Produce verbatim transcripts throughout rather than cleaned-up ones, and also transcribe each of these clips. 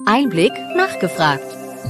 Einblick nachgefragt.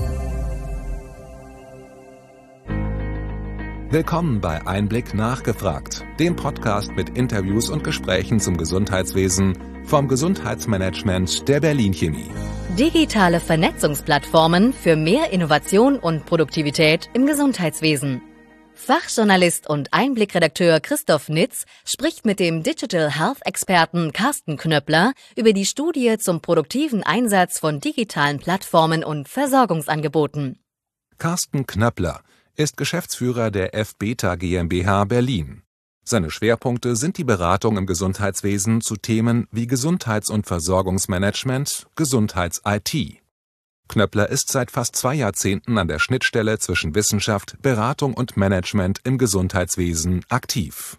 Willkommen bei Einblick nachgefragt, dem Podcast mit Interviews und Gesprächen zum Gesundheitswesen vom Gesundheitsmanagement der Berlin Chemie. Digitale Vernetzungsplattformen für mehr Innovation und Produktivität im Gesundheitswesen. Fachjournalist und Einblick-Redakteur Christoph Nitz spricht mit dem Digital Health-Experten Carsten Knöppler über die Studie zum produktiven Einsatz von digitalen Plattformen und Versorgungsangeboten. Carsten Knöppler ist Geschäftsführer der F-Beta GmbH Berlin. Seine Schwerpunkte sind die Beratung im Gesundheitswesen zu Themen wie Gesundheits- und Versorgungsmanagement, Gesundheits-I T. Knöppler ist seit fast zwei Jahrzehnten an der Schnittstelle zwischen Wissenschaft, Beratung und Management im Gesundheitswesen aktiv.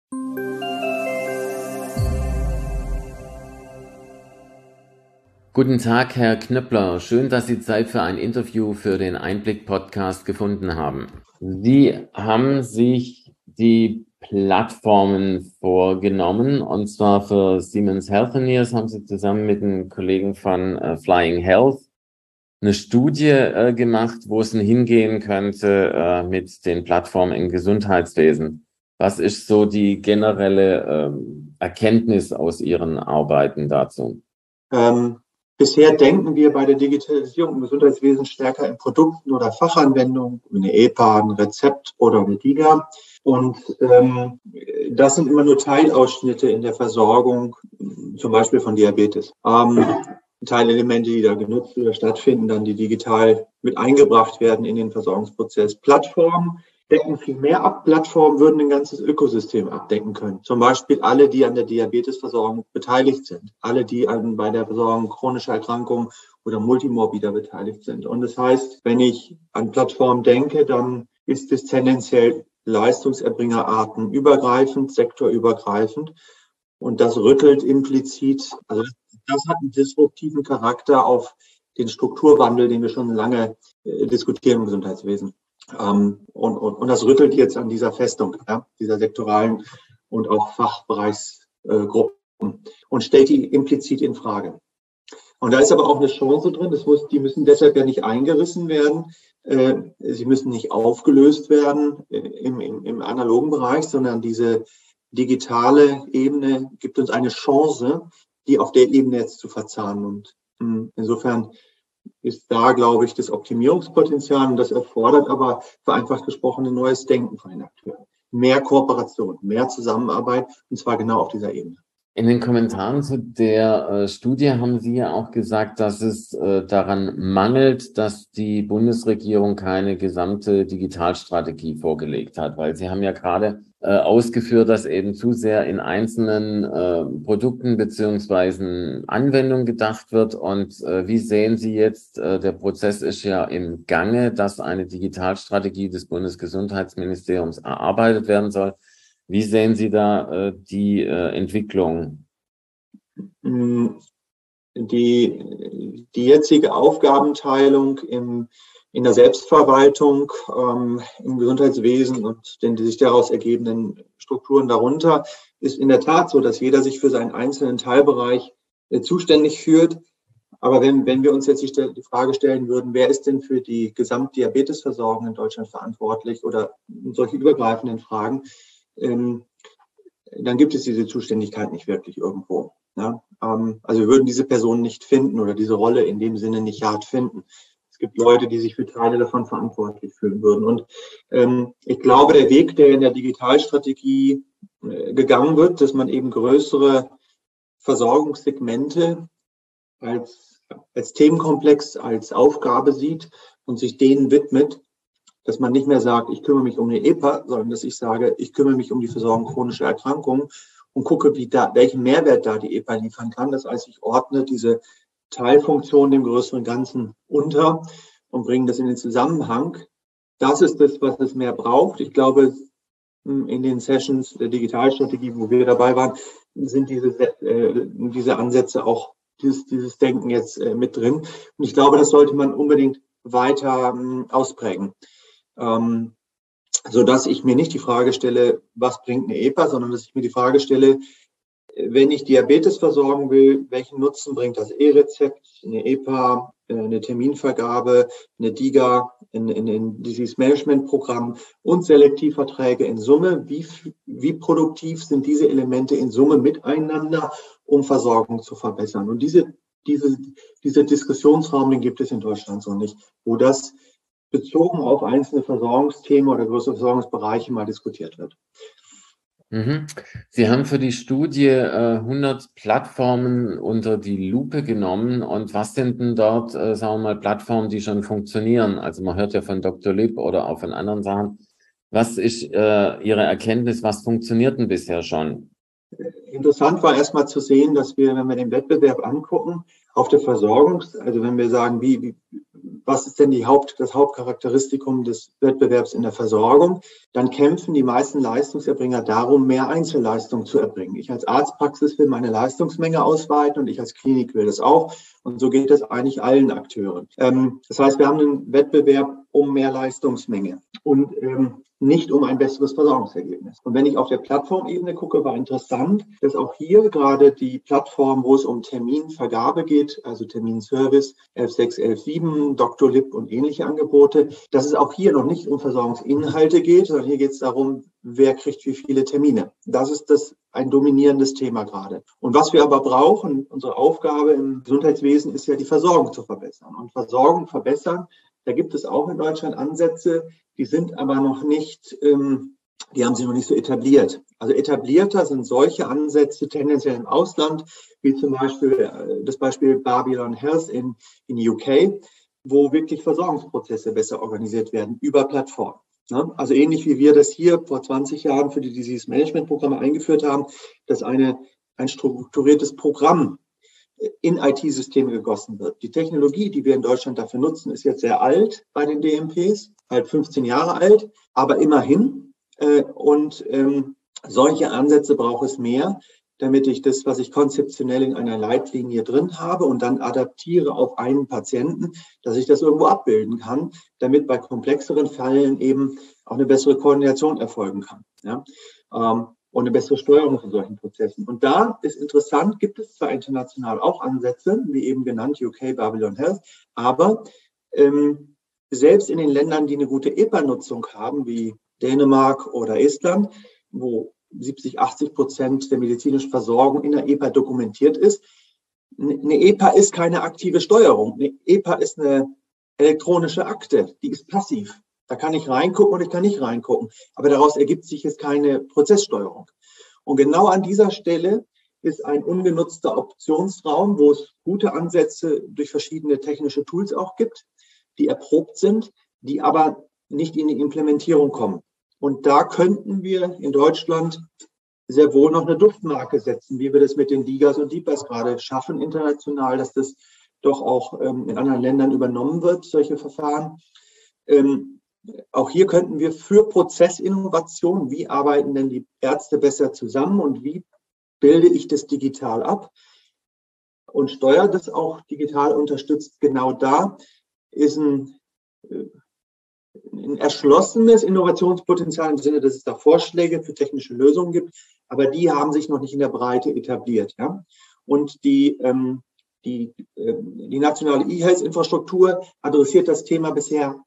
Guten Tag, Herr Knöppler. Schön, dass Sie Zeit für ein Interview für den Einblick-Podcast gefunden haben. Sie haben sich die Plattformen vorgenommen, und zwar für Siemens Healthineers haben Sie zusammen mit den Kollegen von äh, Flying Health eine Studie äh, gemacht, wo es denn hingehen könnte äh, mit den Plattformen im Gesundheitswesen. Was ist so die generelle ähm, Erkenntnis aus Ihren Arbeiten dazu? Ähm, bisher denken wir bei der Digitalisierung im Gesundheitswesen stärker in Produkten oder Fachanwendungen, wie eine E P A, ein Rezept oder eine DIGA. Und ähm, das sind immer nur Teilausschnitte in der Versorgung, zum Beispiel von Diabetes. Ähm, Teilelemente, die da genutzt oder stattfinden, dann die digital mit eingebracht werden in den Versorgungsprozess. Plattformen decken viel mehr ab. Plattformen würden ein ganzes Ökosystem abdecken können. Zum Beispiel alle, die an der Diabetesversorgung beteiligt sind. Alle, die an, bei der Versorgung chronischer Erkrankungen oder multimorbider beteiligt sind. Und das heißt, wenn ich an Plattformen denke, dann ist es tendenziell Leistungserbringerarten übergreifend, sektorübergreifend. Und das rüttelt implizit, also das hat einen disruptiven Charakter auf den Strukturwandel, den wir schon lange äh, diskutieren im Gesundheitswesen. Ähm, und, und, und das rüttelt jetzt an dieser Festung, ja, dieser sektoralen und auch Fachbereichsgruppen äh, und stellt die implizit in Frage. Und da ist aber auch eine Chance drin. Das muss, die müssen deshalb ja nicht eingerissen werden. Äh, sie müssen nicht aufgelöst werden äh, im, im, im analogen Bereich, sondern diese digitale Ebene gibt uns eine Chance, die auf der Ebene jetzt zu verzahnen. Und mh, insofern ist da, glaube ich, das Optimierungspotenzial, und das erfordert aber vereinfacht gesprochen ein neues Denken von den Akteuren. Mehr Kooperation, mehr Zusammenarbeit, und zwar genau auf dieser Ebene. In den Kommentaren zu der äh, Studie haben Sie ja auch gesagt, dass es äh, daran mangelt, dass die Bundesregierung keine gesamte Digitalstrategie vorgelegt hat, weil Sie haben ja gerade äh, ausgeführt, dass eben zu sehr in einzelnen äh, Produkten beziehungsweise Anwendungen gedacht wird. Und äh, wie sehen Sie jetzt, äh, der Prozess ist ja im Gange, dass eine Digitalstrategie des Bundesgesundheitsministeriums erarbeitet werden soll. Wie sehen Sie da äh, die äh, Entwicklung? Die, die jetzige Aufgabenteilung im, in der Selbstverwaltung, ähm, im Gesundheitswesen und den die sich daraus ergebenden Strukturen darunter ist in der Tat so, dass jeder sich für seinen einzelnen Teilbereich äh, zuständig fühlt. Aber wenn, wenn wir uns jetzt die, die Frage stellen würden, wer ist denn für die Gesamtdiabetesversorgung in Deutschland verantwortlich oder solche übergreifenden Fragen, Ähm, dann gibt es diese Zuständigkeit nicht wirklich irgendwo. Ja? Ähm, also wir würden diese Person nicht finden oder diese Rolle in dem Sinne nicht hart finden. Es gibt Leute, die sich für Teile davon verantwortlich fühlen würden. Und ähm, ich glaube, der Weg, der in der Digitalstrategie äh, gegangen wird, dass man eben größere Versorgungssegmente als, als Themenkomplex, als Aufgabe sieht und sich denen widmet, dass man nicht mehr sagt, ich kümmere mich um eine E P A, sondern dass ich sage, ich kümmere mich um die Versorgung chronischer Erkrankungen und gucke, wie da, welchen Mehrwert da die E P A liefern kann. Das heißt, ich ordne diese Teilfunktion dem größeren Ganzen unter und bringe das in den Zusammenhang. Das ist das, was es mehr braucht. Ich glaube, in den Sessions der Digitalstrategie, wo wir dabei waren, sind diese, äh, diese Ansätze auch, dieses, dieses Denken jetzt äh, mit drin. Und ich glaube, das sollte man unbedingt weiter äh, ausprägen. Ähm, so dass ich mir nicht die Frage stelle, was bringt eine E P A, sondern dass ich mir die Frage stelle, wenn ich Diabetes versorgen will, welchen Nutzen bringt das E-Rezept, eine E P A, eine Terminvergabe, eine DiGA, ein, ein, ein Disease Management Programm und Selektivverträge in Summe? Wie, wie produktiv sind diese Elemente in Summe miteinander, um Versorgung zu verbessern? Und diese, diese, diese Diskussionsraum, den gibt es in Deutschland so nicht, wo das bezogen auf einzelne Versorgungsthemen oder größere Versorgungsbereiche mal diskutiert wird. Mhm. Sie haben für die Studie äh, hundert Plattformen unter die Lupe genommen. Und was sind denn dort, äh, sagen wir mal, Plattformen, die schon funktionieren? Also man hört ja von Doktor Lip oder auch von anderen Sachen. Was ist äh, Ihre Erkenntnis? Was funktioniert denn bisher schon? Interessant war erstmal zu sehen, dass wir, wenn wir den Wettbewerb angucken, auf der Versorgung, also wenn wir sagen, wie, wie was ist denn die Haupt, das Hauptcharakteristikum des Wettbewerbs in der Versorgung, dann kämpfen die meisten Leistungserbringer darum, mehr Einzelleistung zu erbringen. Ich als Arztpraxis will meine Leistungsmenge ausweiten und ich als Klinik will das auch. Und so geht es eigentlich allen Akteuren. Ähm, das heißt, wir haben einen Wettbewerb um mehr Leistungsmenge und ähm, nicht um ein besseres Versorgungsergebnis. Und wenn ich auf der Plattformebene gucke, war interessant, dass auch hier gerade die Plattform, wo es um Terminvergabe geht, also Terminservice, elf sechs, elf sieben, Doktor Lip und ähnliche Angebote, dass es auch hier noch nicht um Versorgungsinhalte geht, sondern hier geht es darum, wer kriegt wie viele Termine. Das ist das ein dominierendes Thema gerade. Und was wir aber brauchen, unsere Aufgabe im Gesundheitswesen ist ja, die Versorgung zu verbessern. Und Versorgung verbessern, da gibt es auch in Deutschland Ansätze, die sind aber noch nicht, ähm, die haben sich noch nicht so etabliert. Also etablierter sind solche Ansätze tendenziell im Ausland, wie zum Beispiel äh, das Beispiel Babylon Health in, in U K, wo wirklich Versorgungsprozesse besser organisiert werden über Plattformen. Ne? Also ähnlich wie wir das hier vor zwanzig Jahren für die Disease Management Programme eingeführt haben, dass eine, ein strukturiertes Programm in I T-Systeme gegossen wird. Die Technologie, die wir in Deutschland dafür nutzen, ist jetzt sehr alt bei den D M Ps, halt fünfzehn Jahre alt, aber immerhin. Äh, und ähm, solche Ansätze braucht es mehr, damit ich das, was ich konzeptionell in einer Leitlinie drin habe und dann adaptiere auf einen Patienten, dass ich das irgendwo abbilden kann, damit bei komplexeren Fällen eben auch eine bessere Koordination erfolgen kann. Ja? Ähm, und eine bessere Steuerung von solchen Prozessen. Und da ist interessant, gibt es zwar international auch Ansätze, wie eben genannt, U K, Babylon Health, aber ähm, selbst in den Ländern, die eine gute E P A-Nutzung haben, wie Dänemark oder Estland, wo siebzig, achtzig Prozent der medizinischen Versorgung in der E P A dokumentiert ist, eine E P A ist keine aktive Steuerung. Eine E P A ist eine elektronische Akte, die ist passiv. Da kann ich reingucken und ich kann nicht reingucken. Aber daraus ergibt sich jetzt keine Prozesssteuerung. Und genau an dieser Stelle ist ein ungenutzter Optionsraum, wo es gute Ansätze durch verschiedene technische Tools auch gibt, die erprobt sind, die aber nicht in die Implementierung kommen. Und da könnten wir in Deutschland sehr wohl noch eine Duftmarke setzen, wie wir das mit den DiGAs und DiPAs gerade schaffen international, dass das doch auch ähm, in anderen Ländern übernommen wird, solche Verfahren. Ähm, Auch hier könnten wir für Prozessinnovation, wie arbeiten denn die Ärzte besser zusammen und wie bilde ich das digital ab und steuere das auch digital unterstützt, genau da ist ein, ein erschlossenes Innovationspotenzial im Sinne, dass es da Vorschläge für technische Lösungen gibt, aber die haben sich noch nicht in der Breite etabliert. Ja? Und die, ähm, die, äh, die nationale E-Health-Infrastruktur adressiert das Thema bisher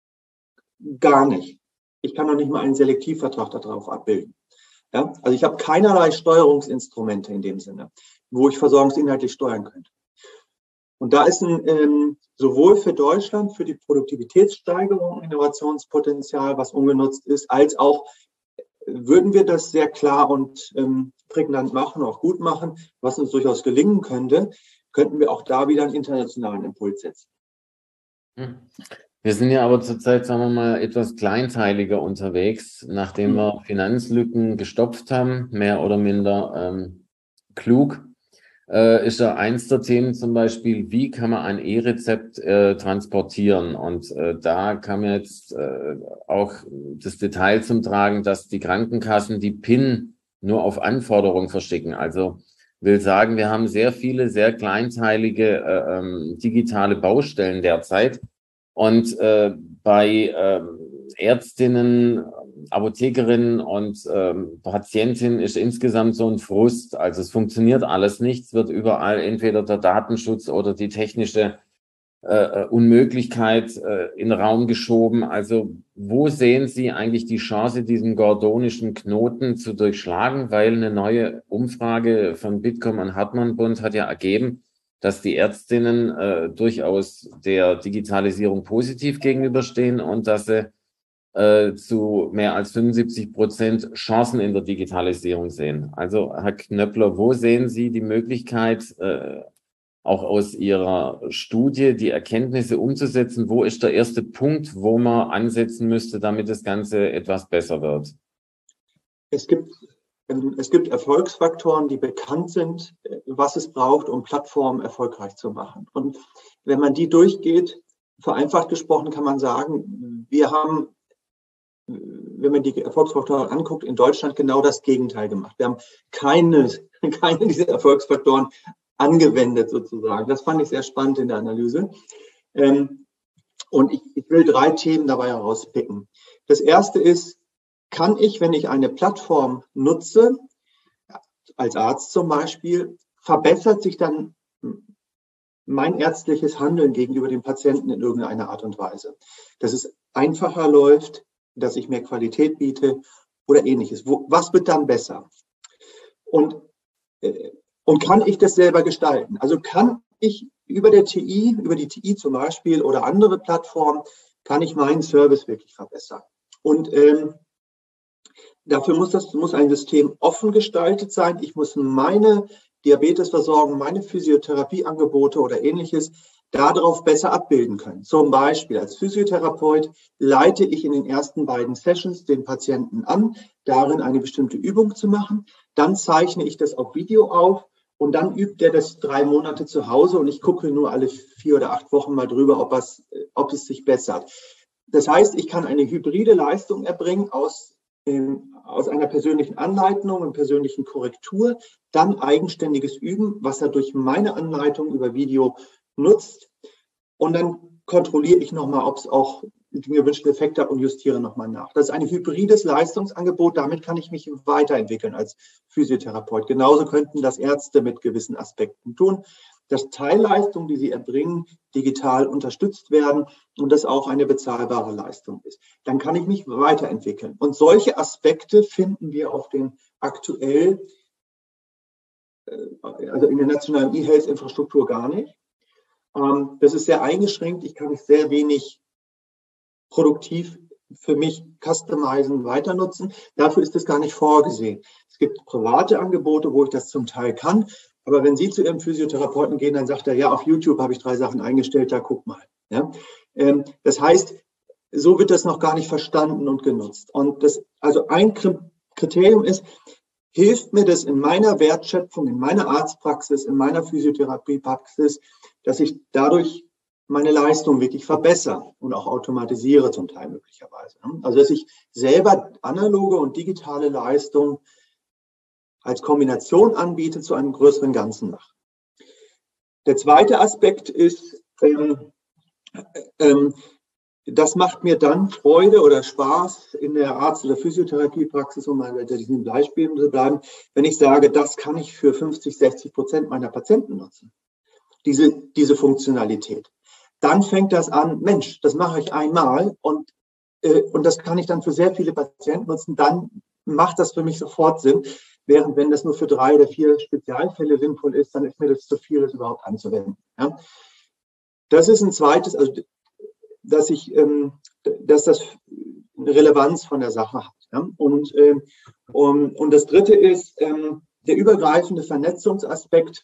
gar nicht. Ich kann noch nicht mal einen Selektivvertrag darauf abbilden. Ja? Also ich habe keinerlei Steuerungsinstrumente in dem Sinne, wo ich versorgungsinhaltlich steuern könnte. Und da ist ein, ähm, sowohl für Deutschland, für die Produktivitätssteigerung, Innovationspotenzial, was ungenutzt ist, als auch würden wir das sehr klar und ähm, prägnant machen, auch gut machen, was uns durchaus gelingen könnte, könnten wir auch da wieder einen internationalen Impuls setzen. Hm. Wir sind ja aber zurzeit, sagen wir mal, etwas kleinteiliger unterwegs, nachdem wir Finanzlücken gestopft haben, mehr oder minder ähm, klug, äh, ist ja eins der Themen zum Beispiel, wie kann man ein E-Rezept äh, transportieren? Und äh, da kam jetzt äh, auch das Detail zum Tragen, dass die Krankenkassen die P I N nur auf Anforderung verschicken. Also will sagen, wir haben sehr viele, sehr kleinteilige äh, ähm, digitale Baustellen derzeit. Und äh, bei äh, Ärztinnen Apothekerinnen und ähm, Patientin ist insgesamt so ein Frust. Also es funktioniert alles nicht. Es wird überall entweder der Datenschutz oder die technische äh, Unmöglichkeit äh, in den Raum geschoben. Also wo sehen Sie eigentlich die Chance, diesen gordonischen Knoten zu durchschlagen? Weil eine neue Umfrage von Bitkom und Hartmann Bund hat ja ergeben, dass die Ärztinnen äh, durchaus der Digitalisierung positiv gegenüberstehen und dass sie äh, zu mehr als fünfundsiebzig Prozent Chancen in der Digitalisierung sehen. Also Herr Knöppler, wo sehen Sie die Möglichkeit, äh, auch aus Ihrer Studie die Erkenntnisse umzusetzen? Wo ist der erste Punkt, wo man ansetzen müsste, damit das Ganze etwas besser wird? Es gibt Es gibt Erfolgsfaktoren, die bekannt sind, was es braucht, um Plattformen erfolgreich zu machen. Und wenn man die durchgeht, vereinfacht gesprochen, kann man sagen, wir haben, wenn man die Erfolgsfaktoren anguckt, in Deutschland genau das Gegenteil gemacht. Wir haben keine, keine dieser Erfolgsfaktoren angewendet sozusagen. Das fand ich sehr spannend in der Analyse. Und ich, ich will drei Themen dabei herauspicken. Das erste ist, kann ich, wenn ich eine Plattform nutze, als Arzt zum Beispiel, verbessert sich dann mein ärztliches Handeln gegenüber dem Patienten in irgendeiner Art und Weise? Dass es einfacher läuft, dass ich mehr Qualität biete oder ähnliches. Wo, was wird dann besser? Und, äh, und kann ich das selber gestalten? Also kann ich über der T I, über die T I zum Beispiel oder andere Plattformen, kann ich meinen Service wirklich verbessern? Und ähm, Dafür muss das muss ein System offen gestaltet sein. Ich muss meine Diabetesversorgung, meine Physiotherapieangebote oder ähnliches darauf besser abbilden können. Zum Beispiel als Physiotherapeut leite ich in den ersten beiden Sessions den Patienten an, darin eine bestimmte Übung zu machen. Dann zeichne ich das auf Video auf und dann übt er das drei Monate zu Hause und ich gucke nur alle vier oder acht Wochen mal drüber, ob es, ob es sich bessert. Das heißt, ich kann eine hybride Leistung erbringen aus aus einer persönlichen Anleitung und persönlichen Korrektur, dann eigenständiges Üben, was er durch meine Anleitung über Video nutzt. Und dann kontrolliere ich nochmal, ob es auch den gewünschten Effekt hat und justiere nochmal nach. Das ist ein hybrides Leistungsangebot, damit kann ich mich weiterentwickeln als Physiotherapeut. Genauso könnten das Ärzte mit gewissen Aspekten tun, dass Teilleistungen, die sie erbringen, digital unterstützt werden und das auch eine bezahlbare Leistung ist. Dann kann ich mich weiterentwickeln. Und solche Aspekte finden wir auf den aktuell, also in der nationalen E-Health-Infrastruktur gar nicht. Das ist sehr eingeschränkt. Ich kann es sehr wenig produktiv für mich customizen, weiter nutzen. Dafür ist es gar nicht vorgesehen. Es gibt private Angebote, wo ich das zum Teil kann. Aber wenn Sie zu Ihrem Physiotherapeuten gehen, dann sagt er, ja, auf YouTube habe ich drei Sachen eingestellt, da guck mal. Ja? Ähm, das heißt, so wird das noch gar nicht verstanden und genutzt. Und das, also ein Kriterium ist, hilft mir das in meiner Wertschöpfung, in meiner Arztpraxis, in meiner Physiotherapiepraxis, dass ich dadurch meine Leistung wirklich verbessere und auch automatisiere zum Teil möglicherweise. Also dass ich selber analoge und digitale Leistung als Kombination anbiete, zu einem größeren Ganzen mache. Der zweite Aspekt ist, ähm, ähm, das macht mir dann Freude oder Spaß in der Arzt- oder Physiotherapiepraxis, um mal bei diesen Beispielen zu bleiben, wenn ich sage, das kann ich für fünfzig, sechzig Prozent meiner Patienten nutzen, diese, diese Funktionalität. Dann fängt das an, Mensch, das mache ich einmal und, äh, und das kann ich dann für sehr viele Patienten nutzen, dann macht das für mich sofort Sinn. Während wenn das nur für drei oder vier Spezialfälle sinnvoll ist, dann ist mir das zu viel, das überhaupt anzuwenden. Ja. Das ist ein zweites, also dass ich, ähm, dass das eine Relevanz von der Sache hat. Ja. Und, ähm, und, und das dritte ist ähm, der übergreifende Vernetzungsaspekt.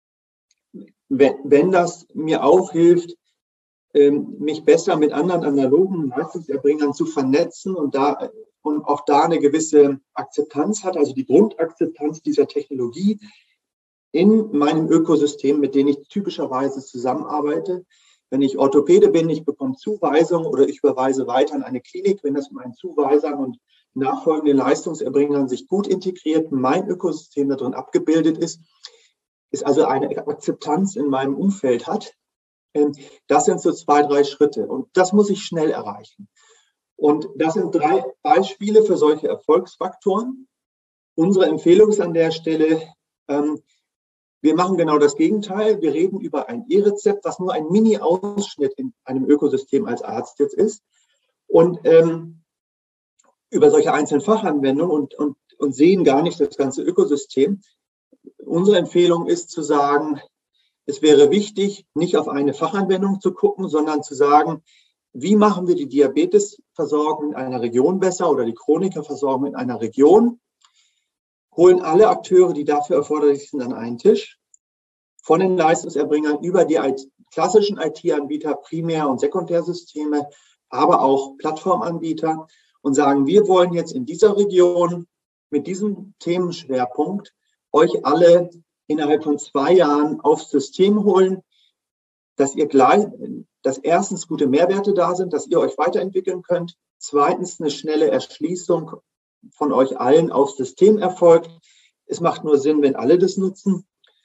Wenn, wenn das mir auch hilft, ähm, mich besser mit anderen analogen Leistungserbringern zu vernetzen und da und auch da eine gewisse Akzeptanz hat, also die Grundakzeptanz dieser Technologie in meinem Ökosystem, mit dem ich typischerweise zusammenarbeite. Wenn ich Orthopäde bin, ich bekomme Zuweisungen oder ich überweise weiter an eine Klinik, wenn das mit meinen Zuweisern und nachfolgenden Leistungserbringern sich gut integriert, mein Ökosystem darin abgebildet ist, ist also eine Akzeptanz in meinem Umfeld hat. Das sind so zwei, drei Schritte und das muss ich schnell erreichen. Und das sind drei Beispiele für solche Erfolgsfaktoren. Unsere Empfehlung ist an der Stelle, ähm, wir machen genau das Gegenteil. Wir reden über ein E-Rezept, was nur ein Mini-Ausschnitt in einem Ökosystem als Arzt jetzt ist. Und ähm, über solche einzelnen Fachanwendungen und, und, und sehen gar nicht das ganze Ökosystem. Unsere Empfehlung ist zu sagen, es wäre wichtig, nicht auf eine Fachanwendung zu gucken, sondern zu sagen, wie machen wir die Diabetesversorgung in einer Region besser oder die Chronikerversorgung in einer Region? Holen alle Akteure, die dafür erforderlich sind, an einen Tisch, von den Leistungserbringern über die klassischen I T-Anbieter, Primär- und Sekundärsysteme, aber auch Plattformanbieter und sagen, wir wollen jetzt in dieser Region mit diesem Themenschwerpunkt euch alle innerhalb von zwei Jahren aufs System holen, dass ihr gleich, dass erstens gute Mehrwerte da sind, dass ihr euch weiterentwickeln könnt, zweitens eine schnelle Erschließung von euch allen aufs System erfolgt. Es macht nur Sinn, wenn alle das nutzen.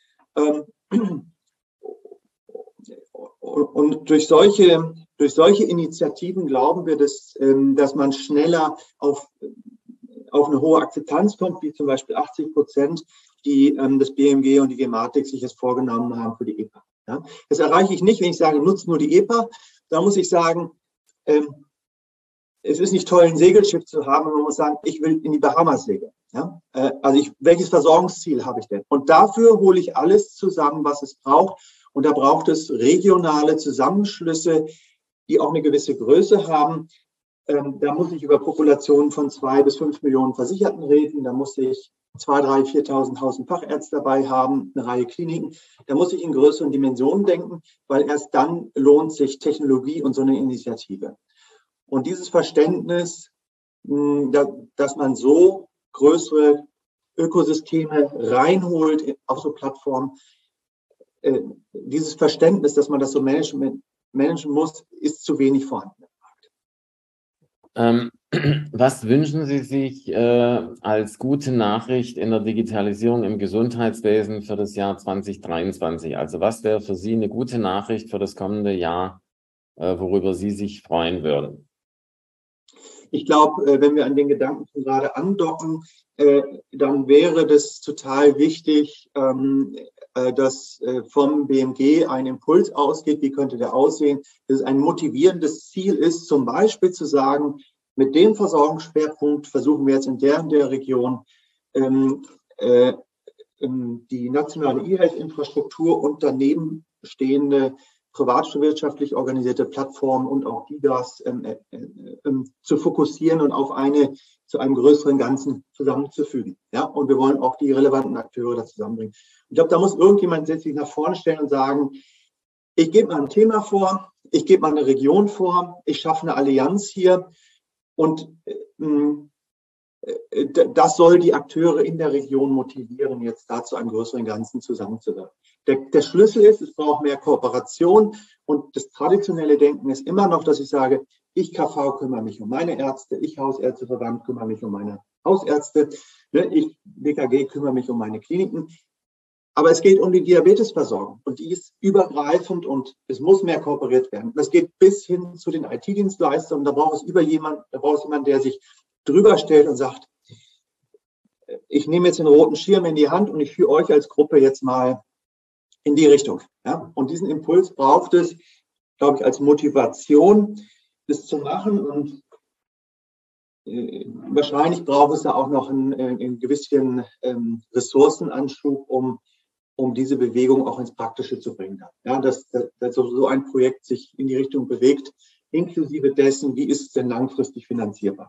Und durch solche, durch solche Initiativen glauben wir, dass, dass man schneller auf, auf eine hohe Akzeptanz kommt, wie zum Beispiel achtzig Prozent, die das B M G und die Gematik sich jetzt vorgenommen haben für die E P A. Ja, das erreiche ich nicht, wenn ich sage, nutzt nur die E P A. Da muss ich sagen, ähm, es ist nicht toll, ein Segelschiff zu haben, man muss sagen, ich will in die Bahamas segeln. Ja? Äh, also ich, welches Versorgungsziel habe ich denn? Und dafür hole ich alles zusammen, was es braucht. Und da braucht es regionale Zusammenschlüsse, die auch eine gewisse Größe haben. Ähm, da muss ich über Populationen von zwei bis fünf Millionen Versicherten reden. Da muss ich zwei, drei, viertausend Fachärzte dabei haben, eine Reihe Kliniken. Da muss ich in größeren Dimensionen denken, weil erst dann lohnt sich Technologie und so eine Initiative. Und dieses Verständnis, dass man so größere Ökosysteme reinholt auf so Plattformen, dieses Verständnis, dass man das so managen, managen muss, ist zu wenig vorhanden. Ähm, was wünschen Sie sich äh, als gute Nachricht in der Digitalisierung im Gesundheitswesen für das Jahr zwanzig dreiundzwanzig? Also was wäre für Sie eine gute Nachricht für das kommende Jahr, äh, worüber Sie sich freuen würden? Ich glaube, wenn wir an den Gedanken von gerade andocken, äh, dann wäre das total wichtig, ähm, äh, dass äh, vom B M G ein Impuls ausgeht. Wie könnte der aussehen? Dass es ein motivierendes Ziel ist, zum Beispiel zu sagen, mit dem Versorgungsschwerpunkt versuchen wir jetzt in der und der Region ähm, äh, die nationale E-Health-Infrastruktur und daneben stehende privatwirtschaftlich organisierte Plattformen und auch D I G As ähm, äh, äh, zu fokussieren und auf eine zu einem größeren Ganzen zusammenzufügen. Ja, und wir wollen auch die relevanten Akteure da zusammenbringen. Ich glaube, da muss irgendjemand sich nach vorne stellen und sagen, ich gebe mal ein Thema vor, ich gebe mal eine Region vor, ich schaffe eine Allianz hier und äh, das soll die Akteure in der Region motivieren, jetzt da zu einem größeren Ganzen zusammenzuwirken. Der, der Schlüssel ist, es braucht mehr Kooperation und das traditionelle Denken ist immer noch, dass ich sage, ich K V kümmere mich um meine Ärzte, ich Hausärzteverband kümmere mich um meine Hausärzte, ich D K G kümmere mich um meine Kliniken. Aber es geht um die Diabetesversorgung und die ist übergreifend und es muss mehr kooperiert werden. Das geht bis hin zu den I T-Dienstleistern. Da braucht es über jemand, da braucht es jemanden, der sich drüber stellt und sagt, ich nehme jetzt den roten Schirm in die Hand und ich führe euch als Gruppe jetzt mal in die Richtung. Ja? Und diesen Impuls braucht es, glaube ich, als Motivation, das zu machen. Und äh, wahrscheinlich braucht es da auch noch einen, einen gewissen ähm, Ressourcenanschub, um, um diese Bewegung auch ins Praktische zu bringen. Ja, dass, dass so ein Projekt sich in die Richtung bewegt, inklusive dessen, wie ist es denn langfristig finanzierbar?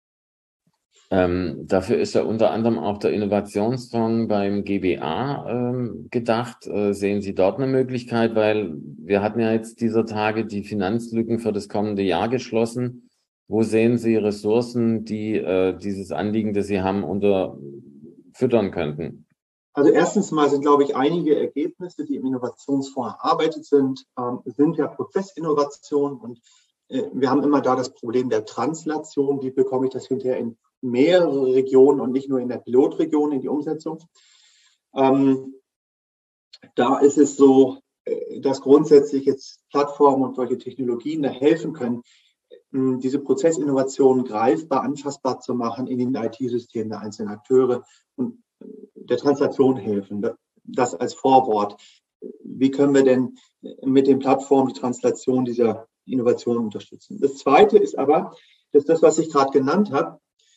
Ähm, dafür ist ja unter anderem auch der Innovationsfonds beim G B A ähm, gedacht. Äh, sehen Sie dort eine Möglichkeit? Weil wir hatten ja jetzt dieser Tage die Finanzlücken für das kommende Jahr geschlossen. Wo sehen Sie Ressourcen, die äh, dieses Anliegen, das Sie haben, unterfüttern könnten? Also erstens mal sind, glaube ich, einige Ergebnisse, die im Innovationsfonds erarbeitet sind, ähm, sind ja Prozessinnovationen und äh, wir haben immer da das Problem der Translation. Wie bekomme ich das hinterher in mehrere Regionen und nicht nur in der Pilotregion in die Umsetzung? Ähm, da ist es so, dass grundsätzlich jetzt Plattformen und solche Technologien da helfen können. diese Prozessinnovation greifbar, anfassbar zu machen in den I T-Systemen der einzelnen Akteure und der Translation helfen. Das als Vorwort. Wie können wir denn mit den Plattformen die Translation dieser Innovation unterstützen? Das Zweite ist aber, das ist das, was ich gerade genannt habe.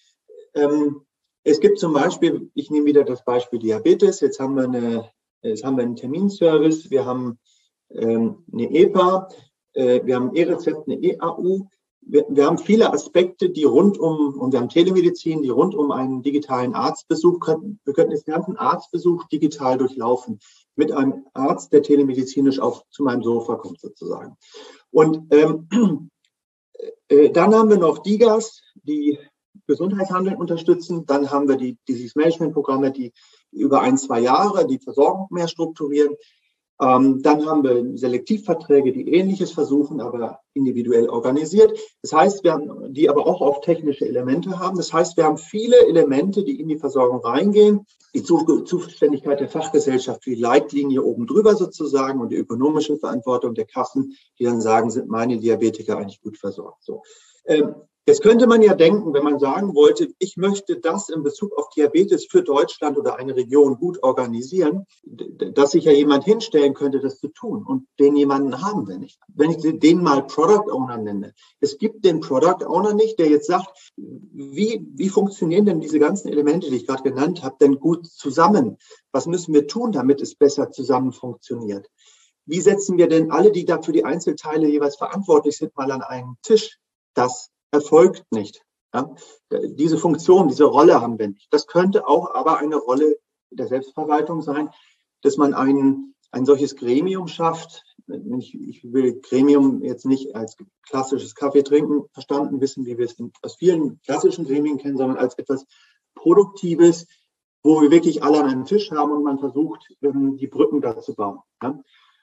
Ähm, es gibt zum Beispiel, ich nehme wieder das Beispiel Diabetes, jetzt haben wir, eine, jetzt haben wir einen Terminservice, wir haben ähm, eine E P A, äh, wir haben E-Rezept, eine E A U. Wir, wir haben viele Aspekte, die rund um, und wir haben Telemedizin, die rund um einen digitalen Arztbesuch, könnten, wir könnten den ganzen Arztbesuch digital durchlaufen, mit einem Arzt, der telemedizinisch auch zu meinem Sofa kommt sozusagen. Und ähm, äh, dann haben wir noch DiGAs, die Gesundheitshandeln unterstützen. Dann haben wir die Disease Management Programme, die über ein, zwei Jahre die Versorgung mehr strukturieren. Ähm, dann haben wir Selektivverträge, die Ähnliches versuchen, aber individuell organisiert. Das heißt, wir haben, die aber auch auf technische Elemente haben. Das heißt, wir haben viele Elemente, die in die Versorgung reingehen. Die Zuständigkeit der Fachgesellschaft, die Leitlinie oben drüber sozusagen und die ökonomische Verantwortung der Kassen, die dann sagen, sind meine Diabetiker eigentlich gut versorgt. So. Ähm, Jetzt könnte man ja denken, wenn man sagen wollte, ich möchte das in Bezug auf Diabetes für Deutschland oder eine Region gut organisieren, dass sich ja jemand hinstellen könnte, das zu tun. Und den jemanden haben wir nicht. Wenn ich den mal Product Owner nenne, es gibt den Product Owner nicht, der jetzt sagt, wie, wie funktionieren denn diese ganzen Elemente, die ich gerade genannt habe, denn gut zusammen? Was müssen wir tun, damit es besser zusammen funktioniert? Wie setzen wir denn alle, die da für die Einzelteile jeweils verantwortlich sind, mal an einen Tisch? Das erfolgt nicht. Ja? Diese Funktion, diese Rolle haben wir nicht. Das könnte auch aber eine Rolle der Selbstverwaltung sein, dass man ein, ein solches Gremium schafft. Ich, ich will Gremium jetzt nicht als klassisches Kaffee trinken verstanden wissen, wie wir es aus vielen klassischen Gremien kennen, sondern als etwas Produktives, wo wir wirklich alle an einem Tisch haben und man versucht, die Brücken da zu bauen. Ja?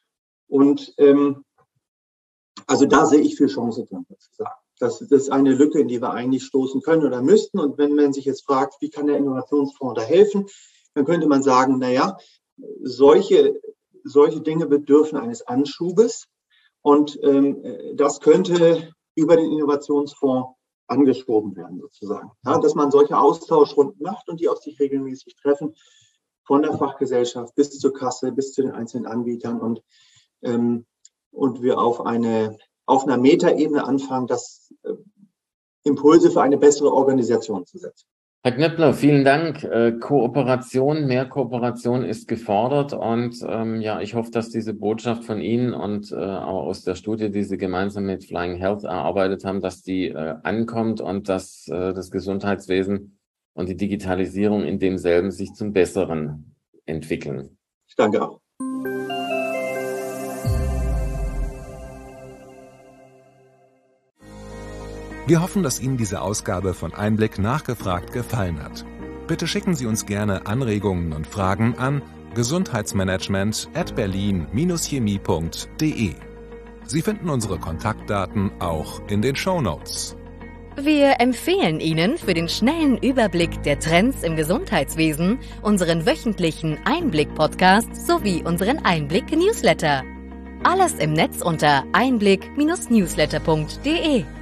Und ähm, also da sehe ich viel Chance drin, sozusagen. Das, das ist eine Lücke, in die wir eigentlich stoßen können oder müssten. Und wenn man sich jetzt fragt, wie kann der Innovationsfonds da helfen, dann könnte man sagen, naja, solche, solche Dinge bedürfen eines Anschubes. Und ähm, das könnte über den Innovationsfonds angeschoben werden, sozusagen. Ja, dass man solche Austauschrunden macht und die auch sich regelmäßig treffen, von der Fachgesellschaft bis zur Kasse, bis zu den einzelnen Anbietern und, ähm, und wir auf eine auf einer Metaebene anfangen, das äh, Impulse für eine bessere Organisation zu setzen. Herr Knöppler, vielen Dank. Äh, Kooperation, mehr Kooperation ist gefordert und ähm, ja, ich hoffe, dass diese Botschaft von Ihnen und äh, auch aus der Studie, die Sie gemeinsam mit Flying Health erarbeitet haben, dass die äh, ankommt und dass äh, das Gesundheitswesen und die Digitalisierung in demselben sich zum Besseren entwickeln. Ich danke auch. Wir hoffen, dass Ihnen diese Ausgabe von Einblick nachgefragt gefallen hat. Bitte schicken Sie uns gerne Anregungen und Fragen an gesundheitsmanagement at berlin dash chemie punkt de. Sie finden unsere Kontaktdaten auch in den Shownotes. Wir empfehlen Ihnen für den schnellen Überblick der Trends im Gesundheitswesen unseren wöchentlichen Einblick-Podcast sowie unseren Einblick-Newsletter. Alles im Netz unter einblick Bindestrich newsletter punkt de.